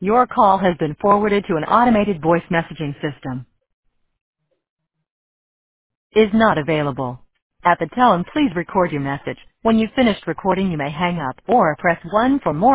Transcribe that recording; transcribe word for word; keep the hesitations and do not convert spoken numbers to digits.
Your call has been forwarded to an automated voice messaging system. Is not available. At the tone, please record your message. When you've finished recording, you may hang up or press one for more.